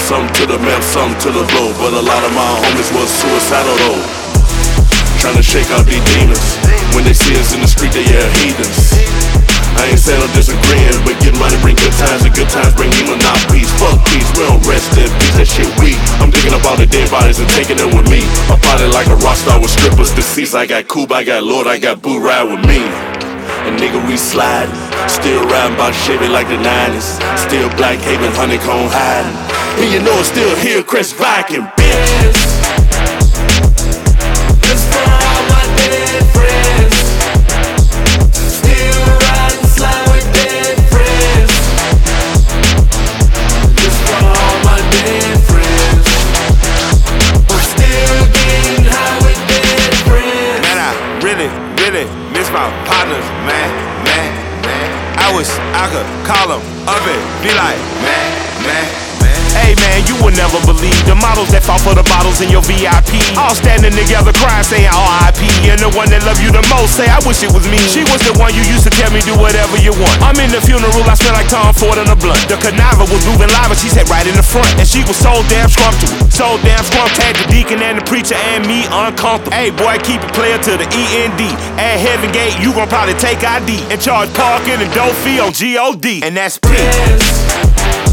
some to the map, some to the blow. But a lot of my homies was suicidal though. Tryna shake out these demons. When they see us in the street, they yeah heathens. I ain't saying I'm disagreeing, but getting money bring good times, and good times bring me not peace. Fuck peace, we don't rest in peace, that shit weak. I'm digging up all the dead bodies and taking them with me. I party like a rock star with strippers deceased. I got Coop, I got Lord, I got Boo ride with me. And nigga, we sliding, still riding by Chevy like the 90s. Still Black Haven, honeycomb hiding. And you know it's still here, Chris Viking, bitch. Just for all my dead friends. Still riding, slide with dead friends. Just for all my dead friends. I'm still getting high with dead friends. Man, I really miss my partners, man. I wish I could call them up and be like, man. Hey man, you would never believe the models that fall for the bottles in your VIP. All standing together crying, saying R.I.P. And the one that love you the most say, I wish it was me. She was the one you used to tell me do whatever you want. I'm in the funeral, I smell like Tom Ford on a blunt. The conniver was moving live and she sat right in the front. And she was so damn scrumptious, so damn scrumped. Had the deacon and the preacher and me uncomfortable. Hey boy, keep it player to the END. At Heaven Gate, you gon' probably take ID and charge parking and dough fee on G.O.D. And that's P.